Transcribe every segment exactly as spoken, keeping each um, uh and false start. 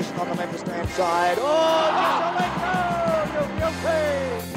possession on the left stand side. Oh, Gianluca! You're guilty!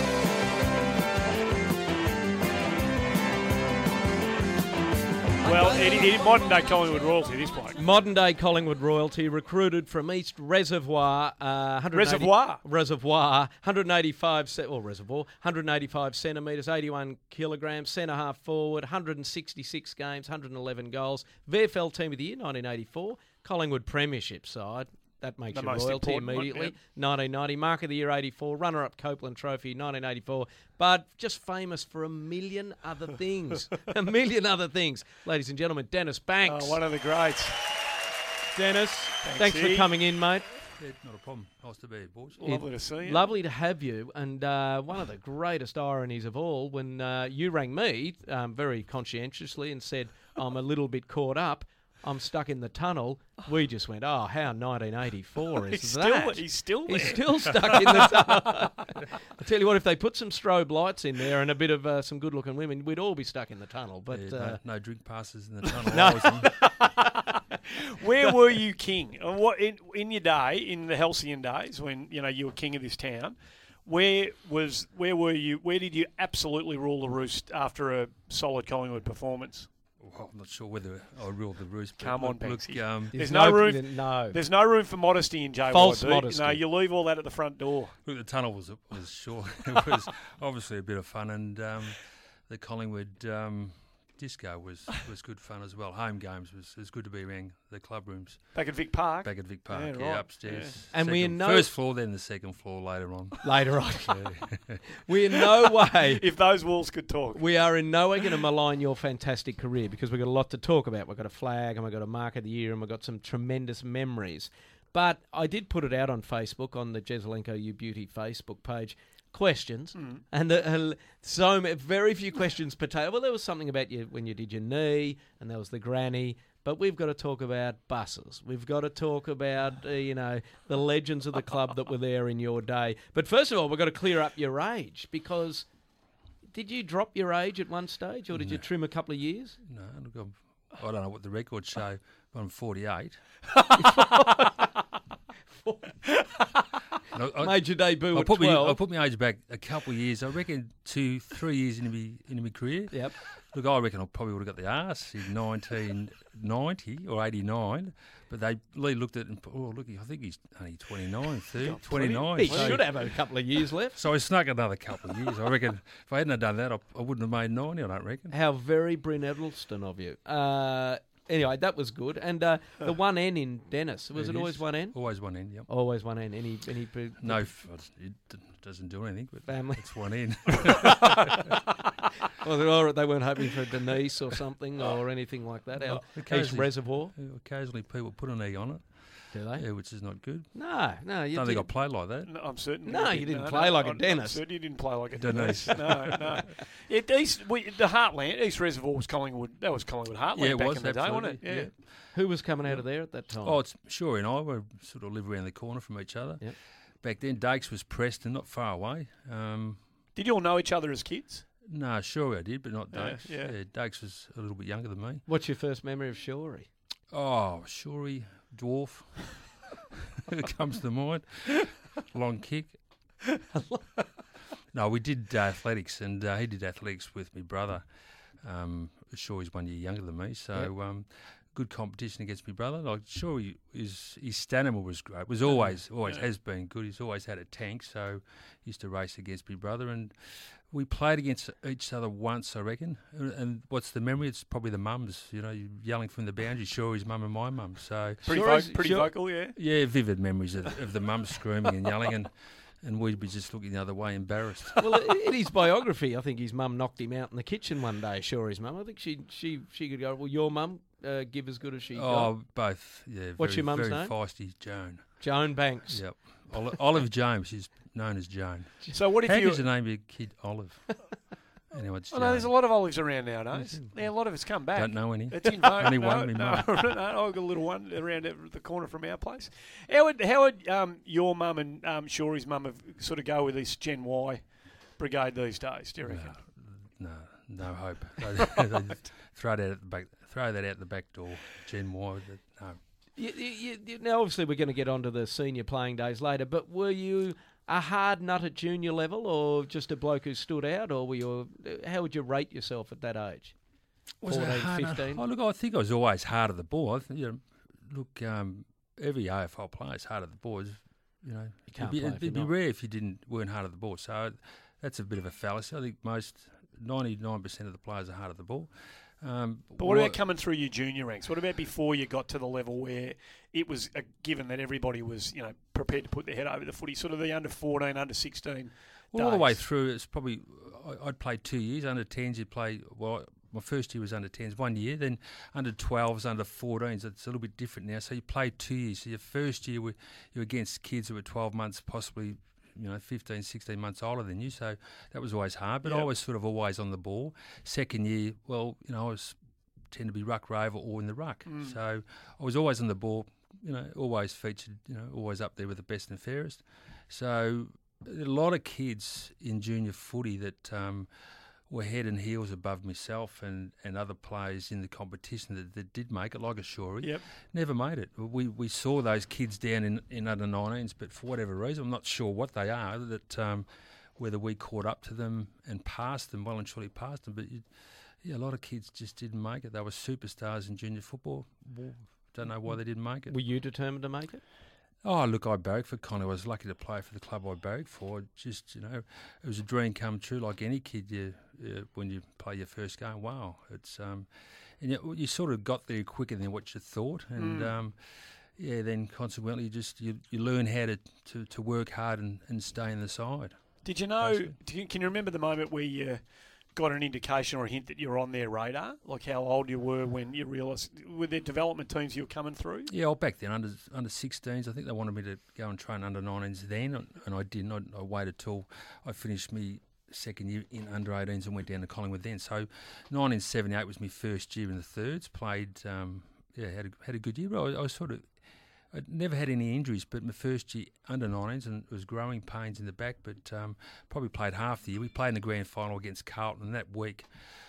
Well, Eddie, Eddie, modern-day Collingwood royalty, this bloke. Modern-day Collingwood royalty, recruited from East Reservoir. Uh, Reservoir? Reservoir. one hundred eighty-five, ce- or Reservoir, one hundred eighty-five centimetres, eighty-one kilograms, centre-half forward, one hundred sixty-six games, one hundred eleven goals. V F L Team of the Year, nineteen eighty-four. Collingwood Premiership side. That makes The you most royalty important one, immediately. yep. nineteen ninety, Mark of the Year eighty-four, runner-up Copeland Trophy nineteen eighty-four, but just famous for a million other things. a million other things. Ladies and gentlemen, Dennis Banks. Oh, one of the greats. Dennis, Thanks, thanks for E. coming in, mate. Yeah, not a problem. Nice to be here, boys. Lovely to see you. Lovely to have you. And uh, one of the greatest ironies of all, when uh, you rang me um, very conscientiously and said, I'm a little bit caught up, I'm stuck in the tunnel, we just went, oh, how nineteen eighty-four is He's that? still, he's still there. He's still stuck in the tunnel. I tell you what, if they put some strobe lights in there and a bit of uh, some good-looking women, we'd all be stuck in the tunnel. But Yeah, uh, no, no drink passes in the tunnel. No. I was in. Where were you king? Uh, What in, in your day, in the halcyon days, when you know you were king of this town? Where was where were you? Where did you absolutely rule the roost after a solid Collingwood performance? Well, I'm not sure whether I ruled the roost. but Come on, look, look, Banksy. um, There's no room- No. There's no room for modesty in J Y B. False modesty. No, you leave all that at the front door. look, the tunnel was was short. It was obviously a bit of fun, and um, the Collingwood um, disco was, was good fun as well. Home games was, was good to be around the club rooms Back at Vic Park. back at Vic Park. Yeah, Yeah, right. upstairs. Yeah. And we Second- know- first floor, then the second floor later on. Later on. Yeah. We in no way... If those walls could talk. We are in no way going to malign your fantastic career because we've got a lot to talk about. We've got a flag and we've got a mark of the year and we've got some tremendous memories. But I did put it out on Facebook, on the Jesselenko You Beauty Facebook page, questions. Mm. And the, uh, so ma- very few questions pertain. Well, there was something about you when you did your knee and there was the granny. But we've got to talk about buses. We've got to talk about, uh, you know, the legends of the club that were there in your day. But first of all, we've got to clear up your age because... Did you drop your age at one stage, or did you No. trim a couple of years? No, look, I'm, I don't know what the records show, but I'm forty-eight. And I- I- Made your debut I at put, me, I twelve. put my age back a couple of years. I reckon two, three years into my into my career. Yep. Look, I reckon I probably would have got the arse in nineteen ninety or eighty-nine, but they Lee looked at it and oh look, I think he's only twenty-nine, thirty, Got plenty. twenty-nine. He so, should have a couple of years left. So I snuck another couple of years. I reckon if I hadn't have done that, I, I wouldn't have made ninety. I don't reckon. How very Bryn Edelstone of you. Uh, anyway, that was good. And uh, the one N in Dennis, was it, It always is. one N? Always one end. Yep. Always one N. Any any pre- No, f- it d- doesn't do anything. But family? it's one end. Or, or they weren't hoping for Denise or something or anything like that. Our East occasionally- Reservoir, Occasionally, people put an E on it, do they? yeah, which is not good. No, no. You don't think I did. played like that. No, I'm certain. No, you didn't play like a I'm- Dennis. I'm certain you didn't play like a Dennis. Dennis. no, no. It, East, we, the Heartland, East Reservoir was Collingwood. That was Collingwood Heartland Yeah, it back was, in the day, wasn't it? absolutely, Yeah. Who was coming out of there at that time? Oh, it's sure, and I were sort of live around the corner from each other. Yep. Back then, Dakes was Preston, not far away. Um, Did you all know each other as kids? no, sure I did, but not Yeah, Dakes. yeah. Dakes was a little bit younger than me. What's your first memory of Shorey? Oh, Shorey, dwarf. It comes to mind. Long kick. No, we did uh, athletics, and uh, he did athletics with my brother. Um, sure, he's one year younger than me, so um, good competition against my brother. Like, sure, he, his his stamina was great. Was always always Yeah. has been good. He's always had a tank, so he used to race against my brother, and we played against each other once, I reckon. And and what's the memory? It's probably the mums, you know, yelling from the boundary. Sure, his mum and my mum. So Pretty, Sure vo- is- pretty sure- vocal, yeah. yeah, vivid memories of, of the mums screaming and yelling, and and we'd be just looking the other way, embarrassed. Well, in his biography, I think his mum knocked him out in the kitchen one day. Sure, his mum. I think she she she could go. Well, your mum uh, give as good as she got. Oh, both. Yeah. What's very, your mum's very name? feisty, Joan. Joan Banks. Yep. Oli- Olive James. She's known as Joan. So what if How you... does the name of your kid Olive? Anyway, it's Oh, no, there's a Joan. lot of olives around nowadays. Yeah, a lot of it's come back. Don't know any. It's in vogue. Only no, one, me no, mum. no, I've got a little one around at the corner from our place. How would, how would um, your mum and um, Shorey's mum have sort of go with this Gen Y brigade these days, do you reckon? No, no, no hope. They, they throw that out the back. Throw that out the back door. Gen Y. that- No. You, you, you, now, obviously, we're going to get onto the senior playing days later, but were you a hard nut at junior level or just a bloke who stood out, or were you, how would you rate yourself at that age? Was it fourteen, hard? fifteen? Oh, look, I think I was always hard at the ball. I think, you know, look, um, every A F L player is hard at the ball. Is, You know, You can't it'd be, play if it'd you're be not. rare if you didn't weren't hard at the ball. So that's a bit of a fallacy. I think most ninety-nine percent of the players are hard at the ball. Um, But what about coming through your junior ranks? What about before you got to the level where it was a given that everybody was, you know, prepared to put their head over the footy, sort of the under fourteen, under sixteen well, all the way days? through? It's probably I, I'd played two years under tens. You'd play well. My first year was under tens, one year. Then under twelves, under fourteens. It's a little bit different now. So you played two years. So your first year were, you were against kids who were twelve months, possibly, you know, fifteen, sixteen months older than you. So that was always hard. But Yep. I was sort of always on the ball. Second year, well, you know, I was tend to be ruck rover or in the ruck. Mm. So I was always on the ball. You know, always featured. You know, always up there with the best and fairest. So a lot of kids in junior footy that. Um, were head and heels above myself and, and other players in the competition that, that did make it, like Ashuri, Yep. never made it. We we saw those kids down in, in under nineteens, but for whatever reason, I'm not sure what they are, that um, whether we caught up to them and passed them, well and truly passed them, but you, yeah, a lot of kids just didn't make it. They were superstars in junior football. Well, don't know why they didn't make it. Were you determined to make it? Oh, look, I barracked for Connie. I was lucky to play for the club I barracked for. Just, you know, it was a dream come true, like any kid. You, uh, when you play your first game, wow, it's um, and you, you sort of got there quicker than what you thought, and Mm. um, yeah, then consequently, you just you, you learn how to, to, to work hard and, and stay in the side. Did you know, Basically. do you, can you remember the moment where you got an indication or a hint that you were on their radar? Like how old you were when you realised, were there development teams you were coming through? Yeah, well, back then, under under sixteens, I think they wanted me to go and train under nineteens then, and, and I didn't. I, I waited till I finished me second year in under eighteens and went down to Collingwood then. So nineteen seventy-eight was my first year in the thirds. Played, um, yeah, had a, had a good year. But I, I was sort of, I'd never had any injuries, but my first year under nineteens, and it was growing pains in the back, but um, probably played half the year. We played in the grand final against Carlton, and that week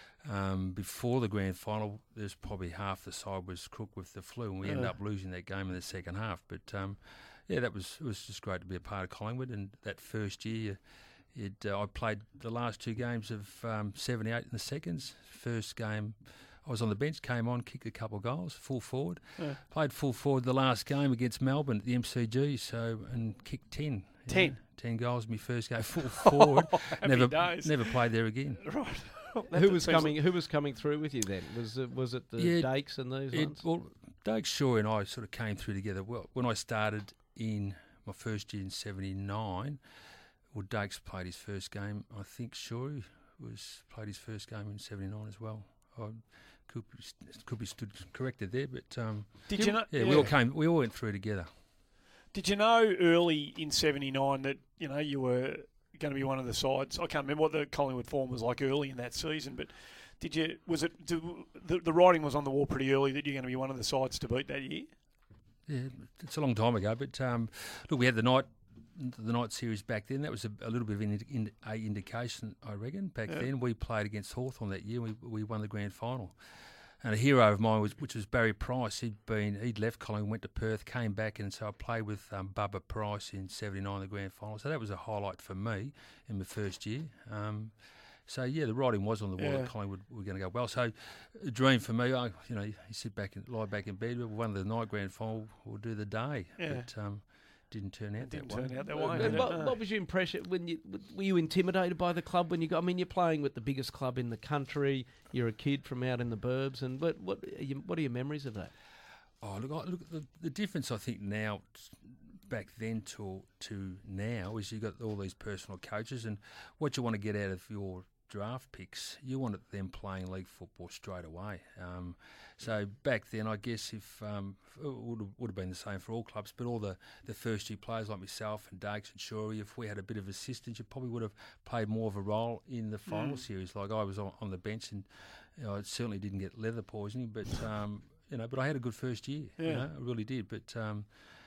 um, before the grand final, there's probably half the side was crook with the flu, and we ended Uh. up losing that game in the second half. But um, yeah, that was it was just great to be a part of Collingwood, and that first year, it, uh, I played the last two games of um, seventy-eight in the seconds. First game, I was on the bench, came on, kicked a couple of goals, full forward. Yeah. Played full forward the last game against Melbourne at the M C G, so and kicked ten. you Ten? know, ten goals. My first game full forward. Happy never, days. never played there again. Right. Who was coming? Who was coming through with you then? Was it was it the Yeah, Dakes and these It, ones? well, Doug Shaw and I sort of came through together. Well, when I started in my first year in seventy-nine, well, Dakes played his first game. I think Shaw was played his first game in seventy-nine as well. I could be, could be stood corrected there, but um, Did you know? yeah, we all came. We all went through together. Did you know early in seventy-nine that, you know, you were going to be one of the sides? I can't remember what the Collingwood form was like early in that season, but did you, was it, do, the, the writing was on the wall pretty early that you're going to be one of the sides to beat that year? Yeah, it's a long time ago, but um, look, we had the night, the night series back then. That was a, a little bit of an indi- a indication, I reckon. Back Yeah. then, we played against Hawthorn that year. We we won the grand final, and a hero of mine was, which was Barry Price. He'd been he'd left Collingwood, went to Perth, came back, and so I played with um, Bubba Price in seventy-nine, the grand final. So that was a highlight for me in my first year. Um, So yeah, the writing was on the wall Yeah. that Collingwood were going to go well. So a dream for me, I, you know, you sit back and lie back in bed. We won the night grand final. We'll do the day, Yeah. but um, didn't turn out It didn't that way. turn out that Uh, way. and did it? what, No. what was your impression when you were you intimidated by the club when you got? I mean, you're playing with the biggest club in the country. You're a kid from out in the burbs, and what what are you, what are your memories of that? Oh, look, I- look the, the difference I think now, t- back then to to now, is you got all these personal coaches, and what you want to get out of your draft picks, you wanted them playing league football straight away. Um, so back then, I guess if um, it would have, would have been the same for all clubs, but all the, the first year players like myself and Dakes and Shorey, if we had a bit of assistance, you probably would have played more of a role in the final Mm. series. Like I was on, on the bench, and you know, I certainly didn't get leather poisoning, but um, you know, but I had a good first year. You Yeah. know, I really did. But um,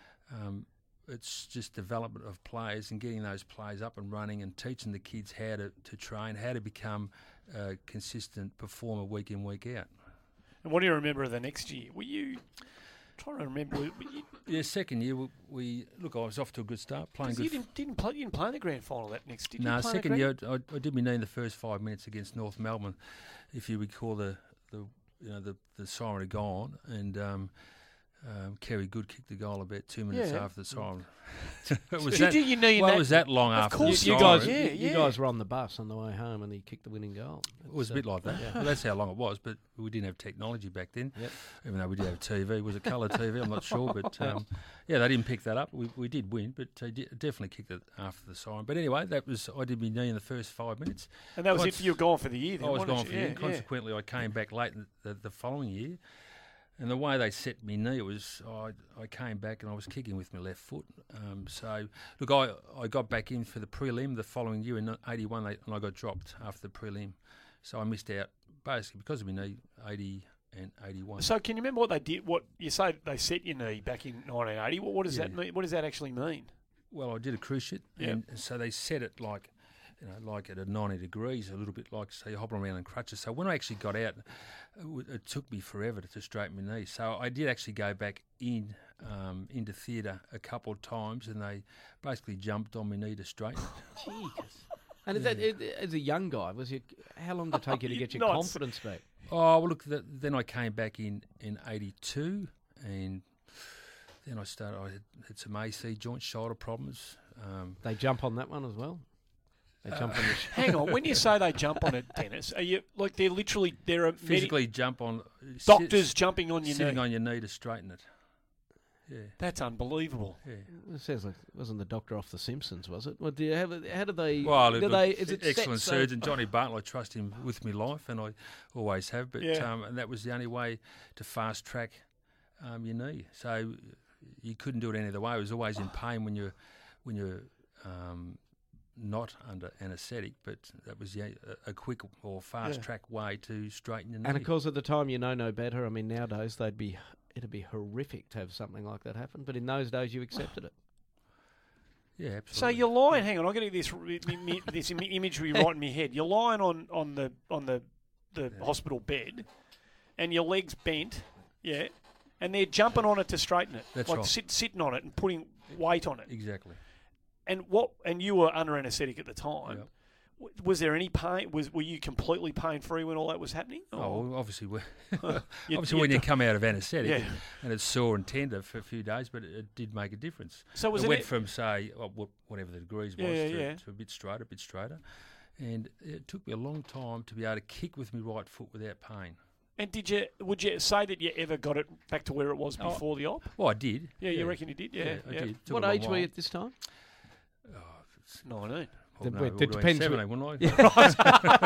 um, it's just development of players and getting those players up and running and teaching the kids how to, to train, how to become a consistent performer week in, week out. And what do you remember of the next year? Were you trying to remember. We, we, Yeah, second year we, we look. I was off to a good start, playing 'cause good. you didn't, didn't play. You didn't play in the grand final that next. Did No, you play second in the year grand? I, I did my knee in the first five minutes against North Melbourne. If you recall, the the you know the the siren had gone, and um, um, Kerry Good kicked the goal about two minutes Yeah. after the siren. it was Did that, you your knee in well, that? it was that long Of after course the You, you siren. guys, Yeah, you, you yeah. guys were on the bus on the way home, and he kicked the winning goal. It was a bit like that. Yeah. Well, that's how long it was, but we didn't have technology back then. Yep. Even though we did have T V, was it colour T V? I'm not sure, but um, yeah, they didn't pick that up. We, we did win, but they did, definitely kicked it after the siren. But anyway, that was I did my knee in the first five minutes. And that was Once- it. You were gone for the year. Then, I was wasn't gone you? for the year. Yeah, yeah. Consequently, I came back late in the, the following year. And the way they set me knee, it was I, I came back and I was kicking with my left foot. Um, so, look, I, I got back in for the prelim the following year in eighty-one, they, and I got dropped after the prelim. So I missed out, basically, because of my knee, eighty and eighty-one. So can you remember what they did? What you say they set your knee back in nineteen eighty? What, what does that Yeah. mean? What does that actually mean? Well, I did a cruciate, Yep. and so they set it like, you know, like at a ninety degrees, a little bit like, say, you're hobbling around in crutches. So when I actually got out, it, w- it took me forever to, to straighten my knee. So I did actually go back in um, into theatre a couple of times, and they basically jumped on my knee to straighten it. Jesus. And is that, as a young guy, was you? How long did it take you to get your Nuts. confidence back? Oh, well, look, th- then I came back in, in eighty-two, and then I started, I had, had some A C joint shoulder problems. Um, They jump on that one as well. They jump on the. Sh- Hang on. When you say they jump on it, Dennis, are you like they're literally there are medi- physically jump on... doctors sit- jumping on your sitting knee? on your knee to straighten it. Yeah, That's unbelievable. yeah. It sounds like it wasn't the doctor off The Simpsons, was it? Well, do you have? How do they? Well, do look, they? look, Is it excellent set so- surgeon, Johnny Bartlett. I trust him with my life, and I always have. But Yeah. um, and that was the only way to fast track um, your knee. So you couldn't do it any other way. It was always in pain when you're when you're um, not under anaesthetic. But that was the, a, a quick or fast Yeah. track way to straighten your knee. And of course, at the time, you know no better. I mean, nowadays they'd be. It'd be horrific to have something like that happen. But in those days, you accepted it. yeah, So absolutely. you're lying. Hang on, I'm getting this me- me- this im- imagery right in my head. You're lying on, on the on the the Yeah. hospital bed, and your legs bent, yeah, and they're jumping on it to straighten it, That's like right. sit, sitting on it and putting weight on it. exactly. And what? And you were under anaesthetic at the time. Yep. W- Was there any pain? Was were you completely pain free when all that was happening? Oh, well, obviously, we You- obviously you when you d- come out of anaesthetic Yeah. and, and it's sore and tender for a few days, but it, it did make a difference. So was it it? went it- from say oh, wha- whatever the degrees was Yeah, to, yeah. to a bit straighter, a bit straighter, and it took me a long time to be able to kick with my right foot without pain. and did you? Would you say that you ever got it back to where it was Oh, before the op? Well, I did. Yeah, you reckon you did? Yeah, Yeah, I yeah. did. Took What a long age were you while. at this time? Oh, it's- Nineteen. well, It- no, it would have been depends seventeen, wh- wouldn't I?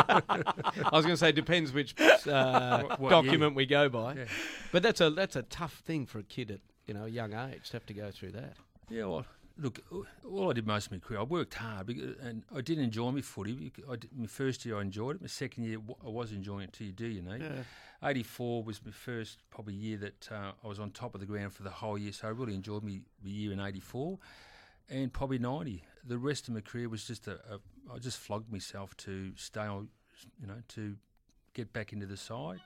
I was going to say depends which uh, What- what document we go by. Yeah. But that's a that's a tough thing for a kid at you know a young age to have to go through that. Yeah, well, look, all I did most of my career, I worked hard, becau- and I did enjoy my footy. I did, my first year I enjoyed it. My second year w- I was enjoying it till you do, you know. Yeah. eighty-four was my first probably year that uh, I was on top of the ground for the whole year, so I really enjoyed me the year in eighty-four, and probably ninety. The rest of my career was just a, a I just flogged myself to stay on, you know, to get back into the side.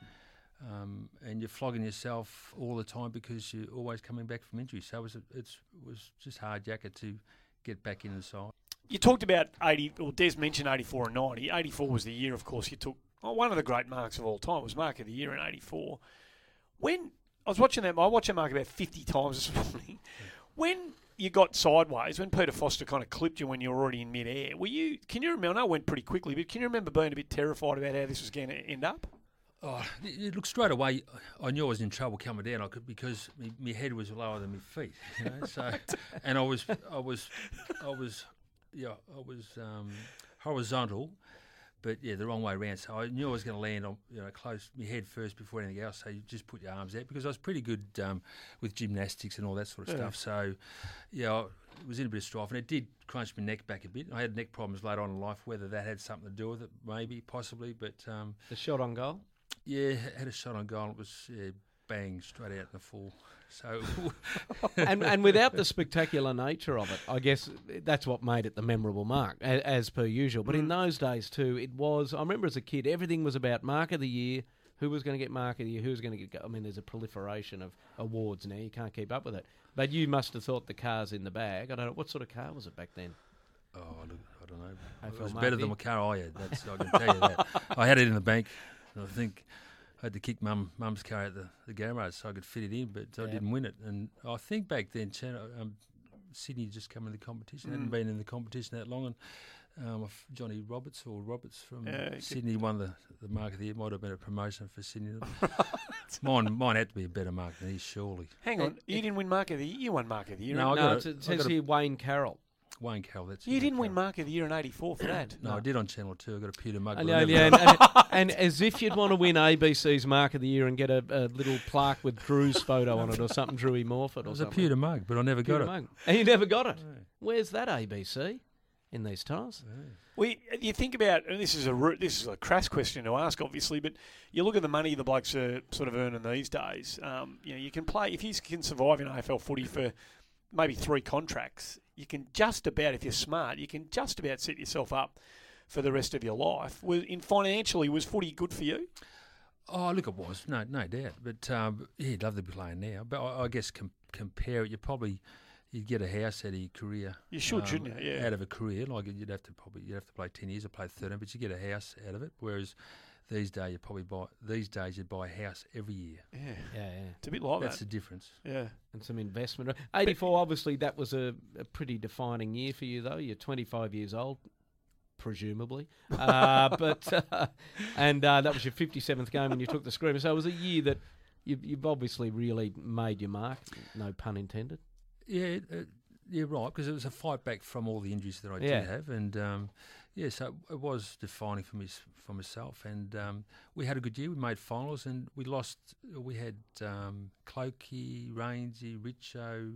Um, and you're flogging yourself all the time because you're always coming back from injury. So it was, it's, it was just hard yakka to get back in the side. You talked about eighty, or Des mentioned eighty-four and ninety. eighty-four was the year, of course, you took oh, one of the great marks of all time was Mark of the Year in eighty-four. When I was watching that, I watched that mark about fifty times this morning. When you got sideways, when Peter Foster kind of clipped you when you were already in mid-air, were you? Can you remember? I know it went pretty quickly, but can you remember being a bit terrified about how this was going to end up? Oh, it, it looked straight away. I knew I was in trouble coming down. I could because my, my head was lower than my feet. You know, so and I was, I was, I was, yeah, I was um, horizontal, but yeah, the wrong way around. So I knew I was going to land on, you know, close my head first before anything else. So you just put your arms out because I was pretty good um, with gymnastics and all that sort of Yeah. stuff. So yeah, I was in a bit of strife, and it did crunch my neck back a bit. I had neck problems later on in life. Whether that had something to do with it, maybe, possibly, but. Um, The shot on goal. Yeah, had a shot on goal. It was yeah, bang straight out in the full. So and and without the spectacular nature of it, I guess that's what made it the memorable mark, as, as per usual. But in those days too, it was. I remember as a kid, everything was about Mark of the Year, who was going to get Mark of the Year, who was going to get... I mean, there's a proliferation of awards now. You can't keep up with it. But you must have thought the car's in the bag. I don't know. What sort of car was it back then? Oh, look, I don't know. A F L It was Mark better V? than the car I had. That's I can tell you that. I had it in the bank. And I think I had to kick mum mum's car at the, the garage so I could fit it in, but I Yeah. didn't win it. And I think back then, Chan, um, Sydney had just come in the competition. Hadn't Mm. been in the competition that long, and um, if Johnny Roberts or Roberts from Yeah, he Sydney won the, the Mark of the Year. Might have been a promotion for Sydney. mine mine had to be a better mark than his, surely. Hang on, It- you it- didn't win Mark of the Year. You won Mark of the Year. No, I no, got it's, a- it I says got a- here Wayne Carroll. Wayne Carroll. That's You it, didn't win Carroll. Mark of the Year in eighty-four for that. No, I did on Channel Two. I got a pewter mug. I but know, I never yeah, got- and, and, and as if you'd want to win A B C's Mark of the Year and get a, a little plaque with Drew's photo on it or something, Drewy Morford It or was a something. pewter mug, but I never got Pewter it. mug. And you never got it. Yeah. Where's that A B C in these times? Well, you think about, and this is a ru- this is a crass question to ask, obviously, but you look at the money the blokes are sort of earning these days. Um, you know, you can play if you can survive in A F L footy for maybe three contracts. You can just about, if you're smart, you can just about set yourself up for the rest of your life. Was in financially, was footy good for you? Oh, look, it was no, no doubt. But um, yeah, you'd love to be playing now. But I, I guess com- compare it, you probably you'd get a house out of your career. You should, um, shouldn't you? Yeah. Out of a career, like you'd have to probably you'd have to play ten years or play thirteen, but you get a house out of it. Whereas these days you probably buy these days you'd buy a house every year. Yeah. Yeah, yeah. It's a bit like That's that. the difference. Yeah. And some investment. eighty-four, obviously, that was a, a pretty defining year for you, though. You're twenty-five years old, presumably. Uh, but uh, And uh, that was your fifty-seventh game when you took the screamer. So it was a year that you've, you've obviously really made your mark, no pun intended. Yeah, uh, yeah, right. Because it was a fight back from all the injuries that I Yeah. did have, and um, yeah, so it was defining for me for myself. And um, we had a good year. We made finals, and we lost. We had um, Clokey, Rainsy, Richo,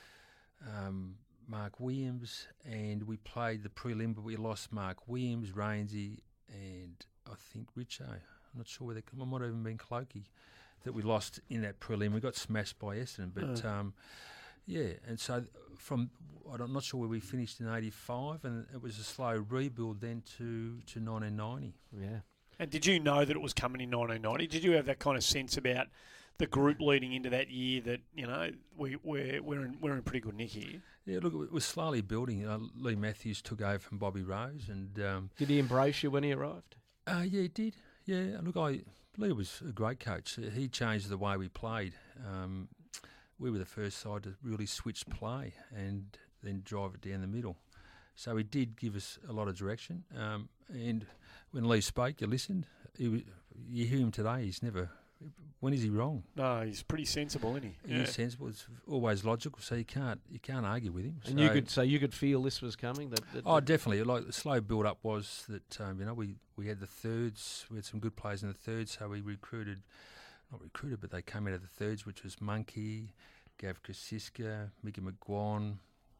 um, Mark Williams, and we played the prelim, but we lost Mark Williams, Rainsy, and I think Richo. I'm not sure where they come. It might have even been Clokey that we lost in that prelim. We got smashed by Essendon, but. Oh. Um, Yeah, and so from I'm not sure where we finished in eighty-five, and it was a slow rebuild then to, to nineteen ninety. Yeah. And did you know that it was coming in nineteen ninety? Did you have that kind of sense about the group leading into that year that, you know, we, we're, we're, in, we're in pretty good nick here? Yeah, look, it was slowly building. Uh, Lee Matthews took over from Bobby Rose, and um, Did he embrace you when he arrived? uh, yeah, he did. Yeah, look, I Lee was a great coach. He changed the way we played. Um, we were the first side to really switch play and then drive it down the middle. So he did give us a lot of direction. Um, and when Lee spoke, you listened. He was, you hear him today, he's never... When is he wrong? No, he's pretty sensible, isn't he? He's sensible. It's always logical, so you can't you can't argue with him. And so you could so you could feel this was coming? That, that Oh, definitely. Like the slow build up was that um, you know we, we had the thirds. We had some good players in the thirds, so we recruited, not recruited, but they came out of the thirds, which was Monkey, Gav Kosiska, Mickey McGuan,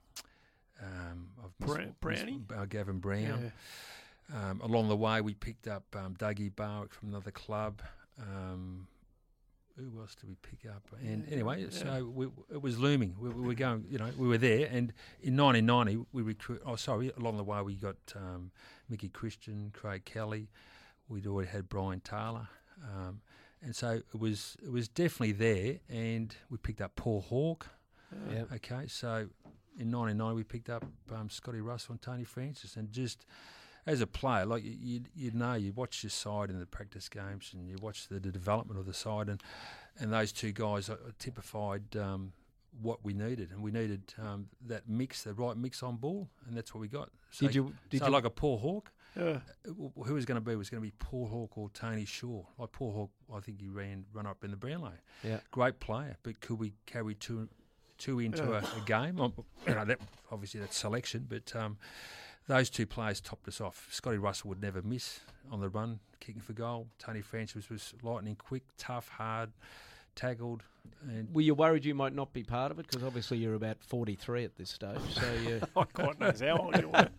um, I've Bra- Brownie? uh, Gavin Brown. Yeah. Um, along the way, we picked up um, Dougie Barwick from another club. Um, who else did we pick up? And Yeah, anyway, yeah. so we, it was looming. We, we were going, you know, we were there. And in nineteen ninety, we recruit. Oh, sorry. Along the way, we got um, Mickey Christian, Craig Kelly. We'd already had Brian Taylor, um, and so it was it was definitely there. And we picked up Paul Hawke. Yeah. Okay, so in nineteen ninety, we picked up um, Scotty Russell and Tony Francis, and just as a player, like you'd, you'd know, you watch your side in the practice games and you watch the, the development of the side, and, and those two guys uh, typified um, what we needed, and we needed um, that mix, the right mix on ball, and that's what we got. So, Did you? Did so you? like a Paul Hawke, Yeah. uh, who was going to be? Was going to be Paul Hawke or Tony Shaw. Like Paul Hawke, I think he ran run up in the Brownlow. Yeah. Great player, but could we carry two two into Yeah. a, a game? Um, you know, that, obviously that's selection, but um, those two players topped us off. Scotty Russell would never miss on the run, kicking for goal. Tony Francis was lightning quick, tough, hard, tackled. And Were you worried you might not be part of it? Because obviously you're about forty-three at this stage. So you. Oh, God knows how old you were.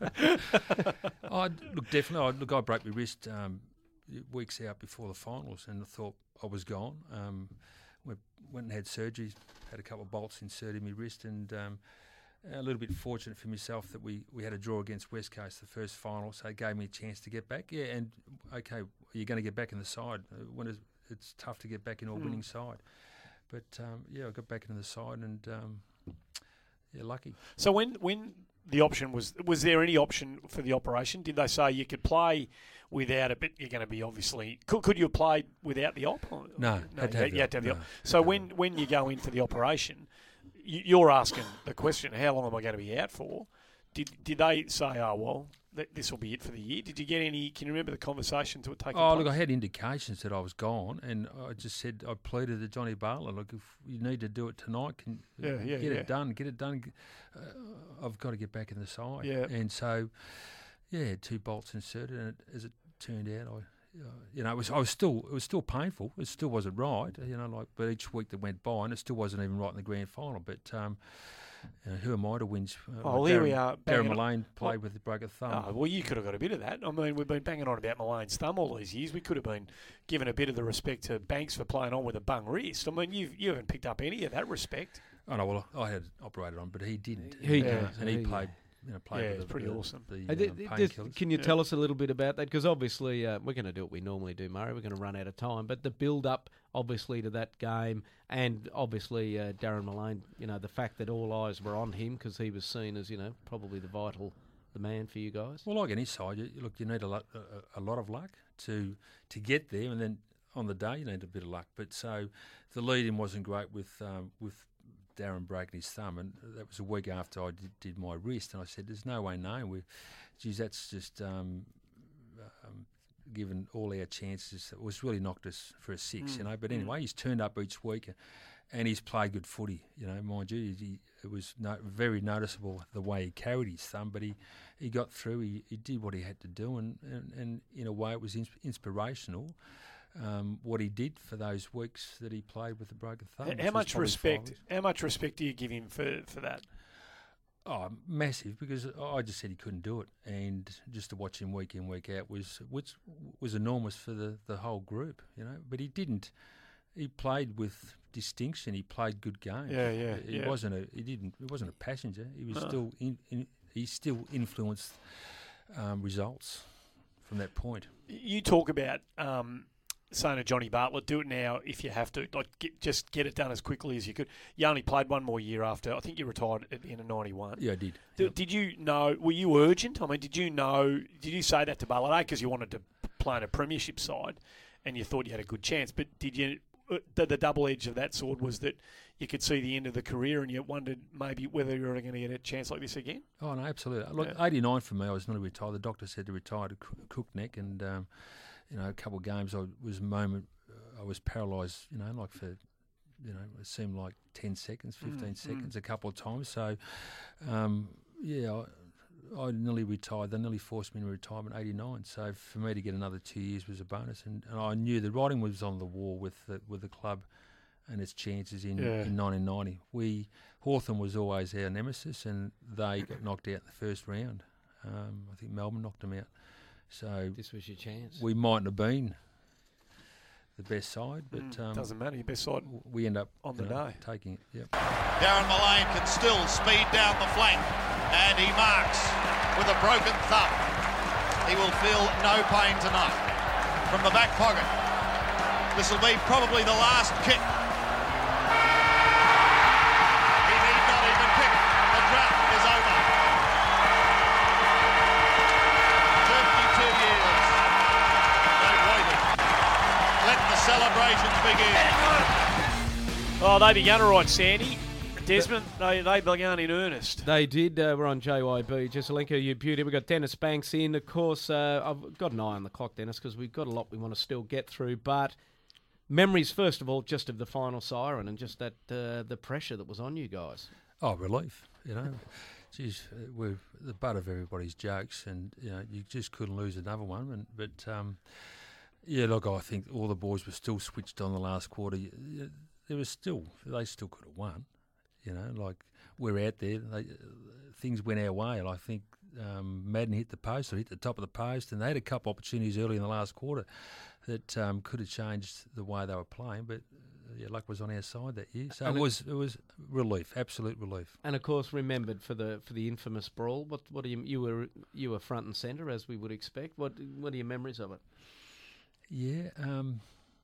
I look definitely. I, look, I broke my wrist um, weeks out before the finals, and I thought I was gone. Um, we went and had surgery, had a couple of bolts inserted in my wrist, and um, a little bit fortunate for myself that we, we had a draw against West Coast the first final, so it gave me a chance to get back. Yeah, and okay, you're going to get back in the side. Uh, when it's, it's tough to get back into a Mm. winning side. But um, yeah, I got back into the side and um, yeah, lucky. So when when the option was, was there any option for the operation? Did they say you could play without it, but you're going to be obviously, could, could you have played without the op? Or- No, no, had to you, have you had to have the no, op. had So to when, when you go in for the operation, you, you're asking the question, how long am I going to be out for? Did did they say, oh, well, th- this will be it for the year? Did you get any, can you remember the conversations that were taking Oh, place? look, I had indications that I was gone, and I just said, I pleaded to Johnny Bartlett, look, if you need to do it tonight, can Yeah, yeah, get yeah. it done, get it done. Uh, I've got to get back in the side. Yeah. And so, yeah, two bolts inserted, and it, as it turned out, I, uh, you know, it was I was still it was still painful. It still wasn't right, you know, like, but each week that went by, and it still wasn't even right in the grand final. But um, you know, who am I to win? Uh, Oh, like here Darren, we are, Darren banging on- Mullane played with a broken thumb. Oh, well, you could have got a bit of that. I mean, we've been banging on about Mullane's thumb all these years. We could have been given a bit of the respect to Banks for playing on with a bung wrist. I mean, you've, you haven't picked up any of that respect. Oh no, well I had operated on, but he didn't. He and, uh, did, and he he- played, you know, played Yeah, with it's the, pretty the, awesome. The, Hey, th- uh, th- this- painkillers. can you Yeah. tell us a little bit about that? Because obviously uh, we're going to do what we normally do, Murray. We're going to run out of time. But the build-up, obviously, to that game, and obviously uh, Darren Mullane, you know, the fact that all eyes were on him because he was seen as, you know, probably the vital, the man for you guys. Well, like any side, you, look, you need a lot, a, a lot of luck to to get there, and then on the day you need a bit of luck. But so the lead-in wasn't great with um, with Darren breaking his thumb, and that was a week after I did, did my wrist, and I said, "There's no way knowing. We, geez, that's just um, um, given all our chances. It was really knocked us for a six, Mm, you know. But mm. anyway, he's turned up each week, and he's played good footy, you know. Mind you, he, it was no, very noticeable the way he carried his thumb, but he, he got through. He, he did what he had to do, and, and, and in a way, it was ins- inspirational. Um, what he did for those weeks that he played with the broken thumb. H- which How was much probably respect? five weeks. How much respect do you give him for, for that? Oh, massive, because I just said he couldn't do it, and just to watch him week in, week out was which was enormous for the, the whole group, you know. But he didn't. He played with distinction. He played good games. Yeah, yeah, He yeah. wasn't a. He didn't. He wasn't a passenger. He was No. still. In, in, he still influenced um, results from that point. You talk about um, saying to Johnny Bartlett, do it now if you have to. Like, get, just get it done as quickly as you could. You only played one more year after. I think you retired at the end of ninety-one. Yeah, I did. Did, Yep. did you know? Were you urgent? I mean, did you know? Did you say that to Bartlett? A, because you wanted to play in a premiership side, and you thought you had a good chance. But did you? uh, The, the double edge of that sword was that you could see the end of the career, and you wondered maybe whether you were going to get a chance like this again. Oh no, absolutely. Look, Yeah. eighty-nine for me, I was nearly retired. The doctor said to retire to Cro- Cook Neck, and um, you know, a couple of games, I was a moment, uh, I was paralysed. You know, like for, you know, it seemed like ten seconds, fifteen Mm, seconds, a couple of times. So, um, yeah, I, I nearly retired. They nearly forced me into retirement in eighty-nine. So for me to get another two years was a bonus, and, and I knew the writing was on the wall with the, with the club and its chances in, Yeah. in nineteen ninety. We Hawthorn was always our nemesis, and they got knocked out in the first round. Um, I think Melbourne knocked them out. So This was your chance. we mightn't have been the best side, but Mm, um, doesn't matter. Your best side. w- we end up On you the know, day. taking it. Yep. Darren Mullane can still speed down the flank, and he marks with a broken thumb. He will feel no pain tonight. From the back pocket, this will be probably the last kick. He need not even pick. The drought is over. fifty-two years. They've waited. Let the celebrations begin. Oh, they began all right, Sandy. Desmond, they, they began in earnest. They did. Uh, we're on J Y B. Jesselenko, you beauty. We've got Dennis Banks in. Of course, uh, I've got an eye on the clock, Dennis, because we've got a lot we want to still get through. But memories, first of all, just of the final siren and just that uh, the pressure that was on you guys. Oh, relief, you know. Geez, uh, we're the butt of everybody's jokes, and you know you just couldn't lose another one. And but um, yeah, look, I think all the boys were still switched on the last quarter. Y- y- There was still they still could have won, you know. Like we're out there, they, things went our way, and I think um, Madden hit the post or hit the top of the post, and they had a couple opportunities early in the last quarter that um, could have changed the way they were playing, but. Yeah, luck was on our side that year, so And it it- was it was relief, absolute relief. And of course, remembered for the for the infamous brawl. What what do you you were you were front and centre as we would expect. What what are your memories of it? Yeah, um,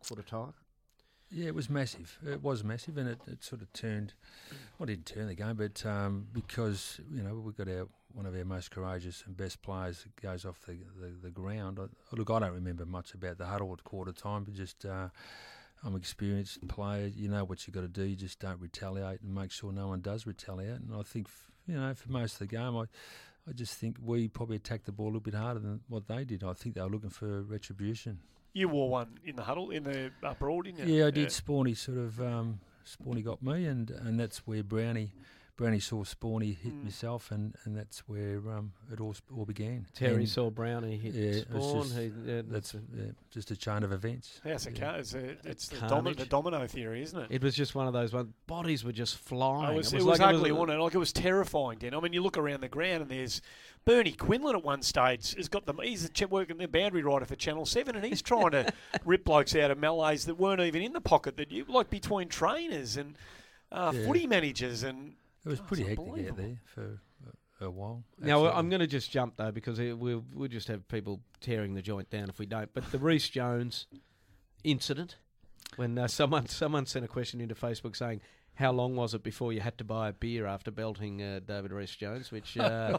quarter time? Yeah, it was massive. It was massive, and it, it sort of turned. Well, it didn't turn the game, but um, because you know we've got our one of our most courageous and best players that goes off the the, the ground. I, look, I don't remember much about the huddle at quarter time, but just uh, I'm an experienced player. You know what you got to do. You just don't retaliate and make sure no one does retaliate. And I think you know for most of the game, I. I just think we probably attacked the ball a little bit harder than what they did. I think they were looking for retribution. You wore one in the huddle, in the abroad, didn't you? Yeah, I did. Yeah. Spawny sort of, um, Spawny got me, and, and that's where Brownie, Brownie saw Spawny hit mm. myself, and, and that's where um, it all all began. Terry and saw Brownie hit yeah, Spawn. Just, he, yeah, that's yeah, just a chain of events. Yeah, it's, a yeah. car, it's, a, it's the, domi- the domino theory, isn't it? It was just one of those ones. Bodies were just flying. Oh, it was, it was, it was like ugly, it was, wasn't it? Like it was terrifying, Dan. I mean, you look around the ground and there's Bernie Quinlan at one stage has got them. He's the, working the boundary rider for Channel Seven, and he's trying to rip blokes out of melees that weren't even in the pocket. That you like between trainers and uh, yeah. footy managers, and it was oh, pretty hectic out there for a, a while. Now Absolutely. I'm going to just jump though because it, we'll we'll just have people tearing the joint down if we don't. But the Reece Jones incident, when uh, someone someone sent a question into Facebook saying, how long was it before you had to buy a beer after belting uh, David Reece Jones? Which uh,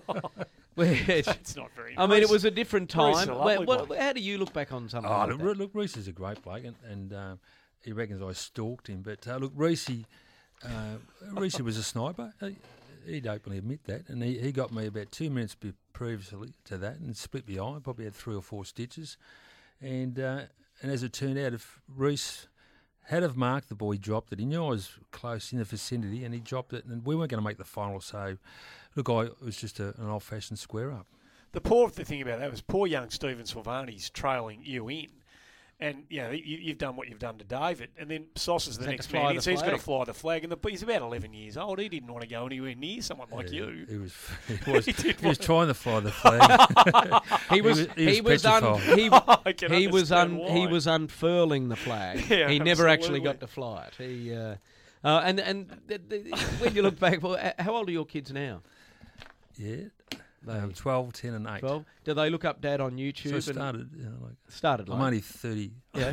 it's not very. I nice. mean, it was a different time. A Where, what, how do you look back on something? Oh, like look, that? look, Reece is a great bloke, and, and um, he reckons I stalked him. But uh, look, Reece, uh, Reece was a sniper. He, he'd openly admit that, and he, he got me about two minutes be- previously to that, and split the eye. Probably had three or four stitches, and uh, and as it turned out, if Reece had have marked the ball, he dropped it. He knew I was close in the vicinity, and he dropped it, and we weren't going to make the final. So, look, I it was just a, an old-fashioned square-up. The poor the thing about that was poor young Stephen Silvani's trailing you in. And, you know, you, you've done what you've done to David. And then Sauce is the next man in, so he's got to fly the flag. And the, he's about eleven years old. He didn't want to go anywhere near someone like yeah, you. He was he was, he he was trying to fly the flag. he was he was he was, un, he, he was un, why. he was unfurling the flag. Yeah, he never absolutely. actually got to fly it. He uh, uh, and and the, the, when you look back, well, how old are your kids now? Yeah. Um, twelve, ten and eight. twelve. Do they look up Dad on YouTube? So I started, you know, like... Started like... I'm only thirty. Yeah.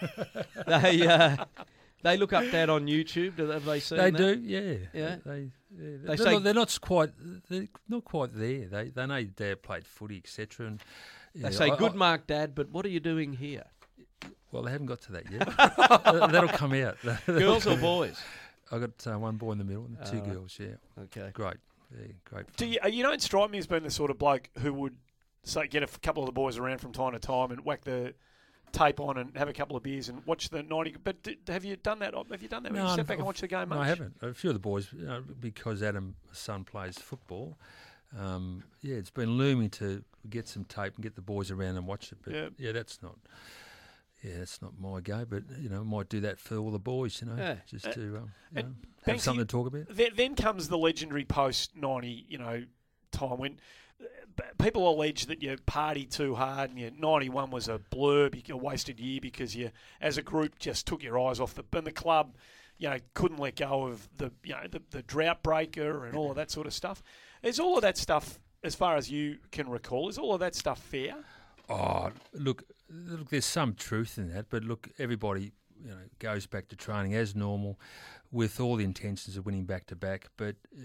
they, uh, they look up Dad on YouTube. Do they, have they seen They that? do, yeah. Yeah. They, yeah. They they're, say... not, they're not quite they're not quite there. They they know Dad played footy, et cetera. And They yeah, say, I, good I, mark, Dad, but what are you doing here? Well, they haven't got to that yet. That'll come out. Girls or boys? I got uh, one boy in the middle and two uh, girls, yeah. Okay. Great. Yeah, great. Do you, you don't strike me as being the sort of bloke who would say get a f- couple of the boys around from time to time and whack the tape on and have a couple of beers and watch the ninety. But d- have you done that? Have you done that? No, Have you step I've, back and watch the game no, much? I haven't. A few of the boys, you know, because Adam's son plays football. Um, yeah, it's been looming to get some tape and get the boys around and watch it. But yeah, yeah that's not. Yeah, that's not my go, but you know, might do that for all the boys, you know, yeah. just uh, to um, you know, Banksy, have something to talk about. Then, then comes the legendary post ninety, you know, time when people allege that you partied too hard and your ninety-one was a blur, a wasted year because you, as a group, just took your eyes off the and the club, you know, couldn't let go of the you know the, the drought breaker and all of that sort of stuff. Is all of that stuff, as far as you can recall, is all of that stuff fair? Oh, look, look, there's some truth in that, but look, everybody, you know, goes back to training as normal, with all the intentions of winning back to back. But uh,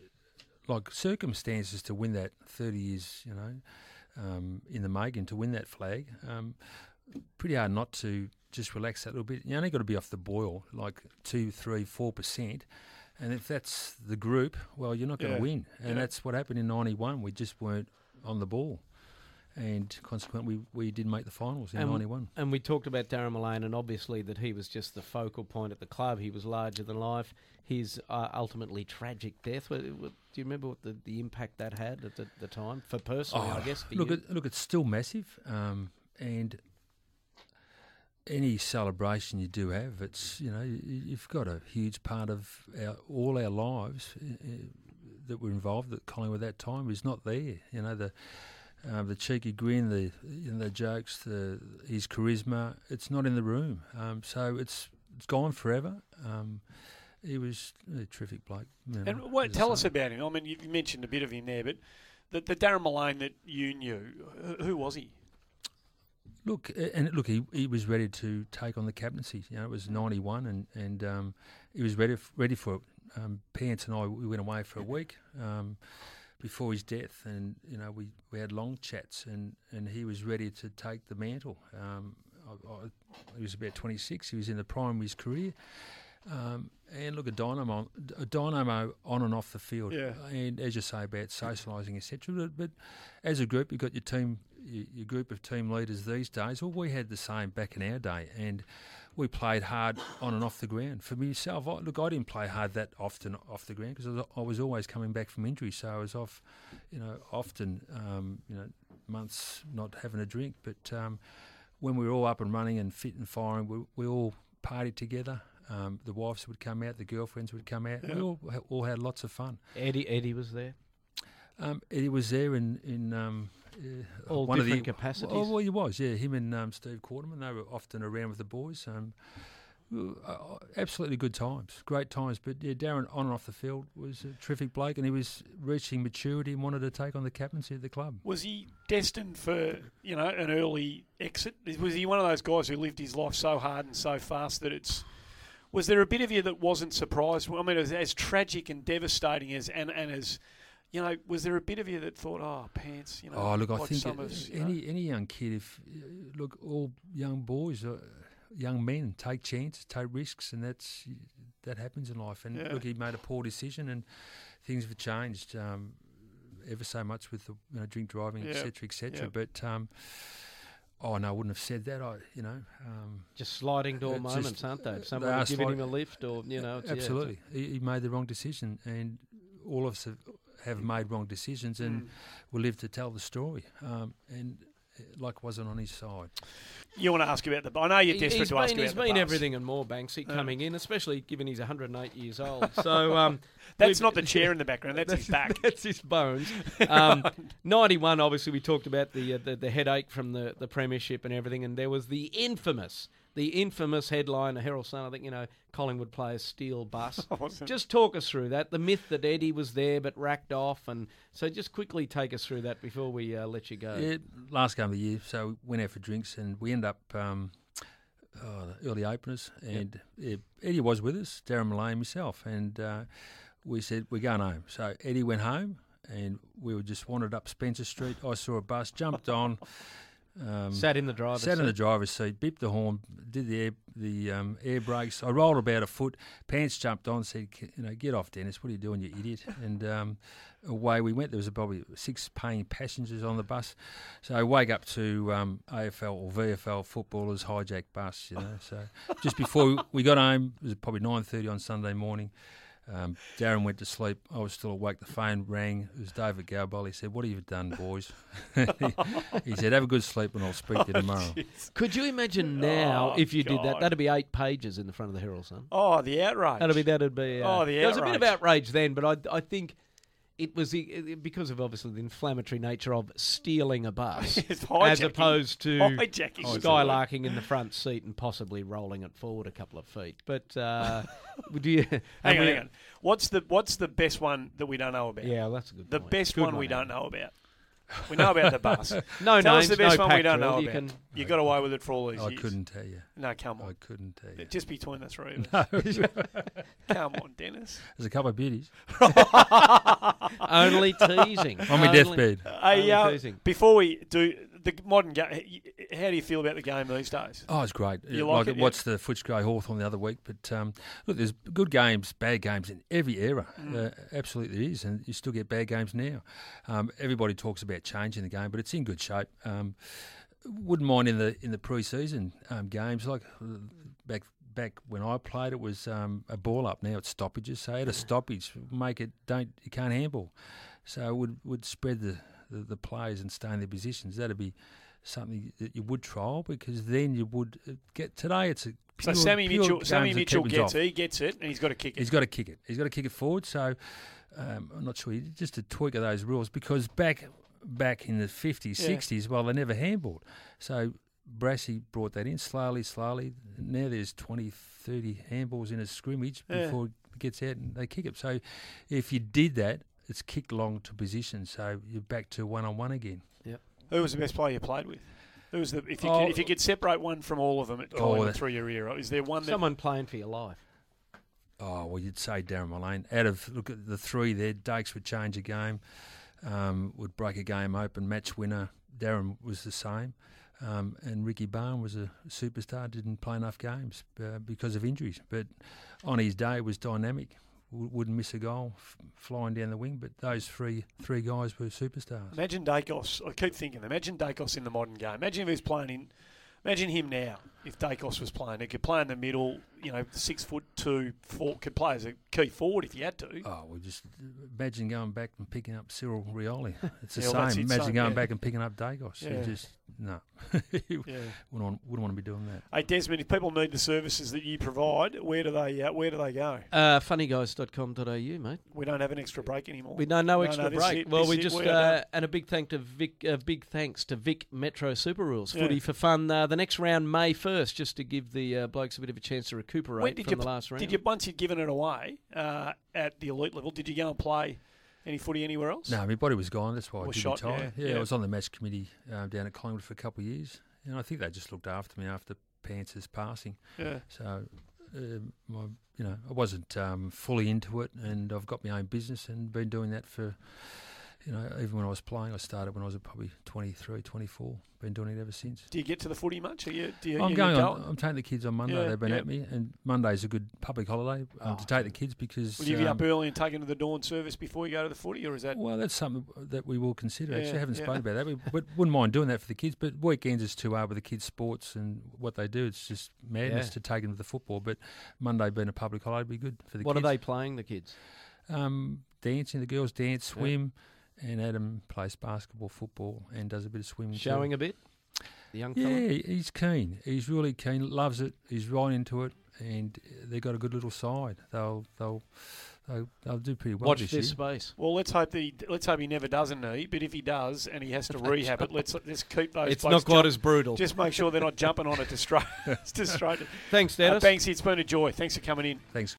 like circumstances to win that thirty years, you know, um, in the making to win that flag, um, pretty hard not to just relax that little bit. You only got to be off the boil, like two, three, four percent. And if that's the group, well, you're not going to yeah. win. And yeah. that's what happened in ninety-one. We just weren't on the ball. And consequently, we, we didn't make the finals in and, ninety-one. And we talked about Darren Mullane, and obviously that he was just the focal point at the club. He was larger than life. His uh, ultimately tragic death. What, what, do you remember what the, the impact that had at the, the time? For personally, oh, I guess, for look, you? it, look, it's still massive. Um, and any celebration you do have, it's, you know, you, you've got a huge part of our, all our lives uh, that were involved at Collingwood at that time is not there. You know, the... Um, the cheeky grin, the you know, the jokes, the his charisma, it's not in the room. Um, so it's it's gone forever. Um, he was a terrific bloke. You know, and what, tell us about him. I mean, you mentioned a bit of him there, but the, the Darren Mullane that you knew, who was he? Look, uh, and look, he he was ready to take on the captaincy. You know, it was ninety-one, and and um, he was ready f- ready for it. Um, Pants and I, we went away for a week um, before his death, and you know, we, we had long chats, and, and he was ready to take the mantle. Um, I, I, he was about twenty-six. He was in the prime of his career. Um, and look, a dynamo, a dynamo on and off the field. Yeah. And as you say about socialising, et cetera. But, but as a group, you've got your team, your, your group of team leaders these days. Well, we had the same back in our day, and we played hard on and off the ground. For myself, I, look, I didn't play hard that often off the ground because I was, I was always coming back from injury, so I was off, you know, often, um, you know, months not having a drink. But um, when we were all up and running and fit and firing, we, we all partied together. Um, the wives would come out, the girlfriends would come out. Yeah. We all all had lots of fun. Eddie Eddie was there. Um, Eddie was there in in um, uh, All one different of the, capacities. Oh, well, he was. Yeah, him and um, Steve Quarterman. They were often around with the boys. Um, uh, absolutely good times, great times. But yeah, Darren on and off the field was a terrific bloke, and he was reaching maturity and wanted to take on the captaincy of the club. Was he destined for, you know, an early exit? Was he one of those guys who lived his life so hard and so fast that it's... Was there a bit of you that wasn't surprised? I mean, as, as tragic and devastating as, and, and as, you know, was there a bit of you that thought, oh, pants, you know? Oh, look, I like think some it, of us, you any know? any young kid, if look, all young boys, uh, young men take chances, take risks, and that's that happens in life. And Yeah. look, he made a poor decision, and things have changed um, ever so much with the you know, drink driving, Yeah. et cetera, et cetera. Yeah. But um, oh no, I wouldn't have said that. I, you know, um, Just sliding door It's just- moments, aren't they? uh, If they someone are was giving him sliding- a lift, or you know, it's, yeah, it's- absolutely, he, he made the wrong decision, and all of us have, have made wrong decisions, and Mm. we'll live to tell the story. Um, and uh, luck wasn't on his side. You want to ask about the... I know you're He- desperate he's to been, ask about he's the been bus. everything and more, Banksy, Yeah. coming in, especially given he's one hundred eight years old. So um, That's we've- not the chair in the background, that's, his back. That's his bones. Um, ninety-one, obviously, we talked about the, uh, the the headache from the, the premiership and everything, and there was the infamous, the infamous headline, a Herald Sun, I think, you know, Collingwood players steal bus. Awesome. Just talk us through that, the myth that Eddie was there but racked off, and so just quickly take us through that before we uh, let you go. Yeah, last game of the year, so we went out for drinks, and we end up um, oh, the early openers, and yeah, Eddie was with us, Darren Malay and myself, and uh, we said we're going home. So Eddie went home, and we were just wandered up Spencer Street. I saw a bus, jumped on. Um, Sat in the driver's Sat in the seat. driver's seat, beeped the horn, did the air, the um, air brakes. I rolled about a foot. Pants jumped on, said, "You know, get off, Dennis. What are you doing, you idiot?" And um, away we went. There was probably six paying passengers on the bus. So I wake up to um, A F L or V F L footballers hijack bus. You know, so just before we got home, it was probably nine thirty on Sunday morning. Um, Darren went to sleep. I was still awake. The phone rang. It was David Galbol. He said, "What have you done, boys?" he, he said, "Have a good sleep, and I'll speak to you tomorrow." Could you imagine now Oh, if you did that? God. That'd be eight pages in the front of the Herald Sun. Oh, the outrage. That'd be that'd be. Uh, Oh, the there was a bit of outrage. outrage then, but I I think it was the, it- because of obviously the inflammatory nature of stealing a bus, It's as hijacking. opposed to Hijacking. skylarking in the front seat and possibly rolling it forward a couple of feet. But uh, do you? Hang and on, we- hang on. What's the what's the best one that we don't know about? Yeah, that's a good. The point. best Good one we don't Alan. know about. We know about the bus. No Tell names, us the best no one we pack don't drill. know You about. can. You got away with it for all these I years. couldn't tell you. No, come on. I couldn't tell you. Just between the three of us. Come on, Dennis. There's a couple of beauties Only teasing. on my Only- deathbed. Hey, Only uh, teasing. before we do the modern game, how do you feel about the game these days? Oh, it's great. You like like it, I yeah? watched the Footscray Hawthorn the other week, but um, look, there's good games, bad games in every era. Mm. Uh, absolutely there is, and you still get bad games now. Um, everybody talks about changing the game, but it's in good shape. Um, wouldn't mind in the in the pre-season um, games like uh, back back when I played, it was um, a ball up. Now it's stoppages. So at a stoppage, make it don't you can't handball. So it would would spread the, the, the players and stay in their positions. That'd be something that you would trial, because then you would uh, get today. It's a So pure, Sammy pure Mitchell, games Sammy that Mitchell keep us gets off. it. He gets it, and he's got to kick it. He's got to kick it. He's got to kick it forward. So um, I'm not sure. Just a tweak of those rules, because back back in the fifties, Yeah. sixties, well, they never handballed. So Brassy brought that in slowly, slowly. Now there's twenty, thirty handballs in a scrimmage Yeah. before it gets out and they kick it. So if you did that, it's kicked long to position. So you're back to one on one again. Who was the best player you played with? Who was the if you Oh, could, if you could separate one from all of them at Oh, Collingwood that- through your era, is there one that Someone playing for your life. Oh, well, you'd say Darren Mullane. Out of, look at the three there, Dakes would change a game, um, would break a game open, match winner. Darren was the same. Um, and Ricky Barn was a superstar, didn't play enough games uh, because of injuries. But on his day was dynamic, w- wouldn't miss a goal, f- flying down the wing. But those three three guys were superstars. Imagine Dacos. I keep thinking. Imagine Dacos in the modern game. Imagine if he was playing in. Imagine him now. If Dacos was playing, he could play in the middle. You know, six foot two, four, could play as a key forward if he had to. Oh, well, just imagine going back and picking up Cyril Rioli. It's the Yeah, well, that's same. it, Imagine same, going yeah. back and picking up Dacos. Yeah. You just, no. you Yeah. wouldn't, want, wouldn't want to be doing that. Hey Desmond, if people need the services that you provide, where do they uh, where do they go? Uh, funny guys dot com dot a u, mate. We don't have an extra break anymore. We know no No, extra no, this is break. it, Well, this we is it. just We are uh, done. and a big thank to Vic. Uh, big thanks to Vic Metro Super Rules. Yeah. Footy for fun. Uh, the next round May first, just to give the uh, blokes a bit of a chance to recuperate When did from you the last round. did you once you'd given it away uh, at the elite level? Did you go and play any footy anywhere else? No, my body was gone. That's why I Was did shot, retire. yeah, Yeah, yeah. I was on the match committee um, down at Collingwood for a couple of years. And I think they just looked after me after Panthers passing. Yeah. So, um, my, you know, I wasn't um, fully into it, and I've got my own business and been doing that for, you know, even when I was playing. I started when I was probably twenty-three, twenty-four. Been doing it ever since. Do you get to the footy much? Are you, do you, I'm you going go? on. I'm taking the kids on Monday. Yeah, They've been yeah. at me, and Monday's a good public holiday um, Oh, to take the kids because. Will you be um, up early and take them to the dawn service before you go to the footy, or is that? Well, that's something that we will consider. Yeah, Actually, I haven't yeah. spoken about that. We but wouldn't mind doing that for the kids. But weekends is too hard with the kids' sports and what they do. It's just madness Yeah. to take them to the football. But Monday being a public holiday would be good for the what kids. are they playing, the kids? Um, dancing. The girls dance, swim, and Adam plays basketball, football, and does a bit of swimming. too. Showing a bit? The young fella? Yeah, he's keen. He's really keen. Loves it. He's right into it, and they've got a good little side. They'll they'll they'll, they'll do pretty well Watch this this year. space. Well, let's hope he let's hope he never does a knee. But if he does and he has to rehab it, let's let's keep those. It's blokes not quite jump- as brutal. Just make sure they're not jumping on it to straight. to straight. Thanks, Uh, Dennis. Banksy, it's been a joy. Thanks for coming in. Thanks.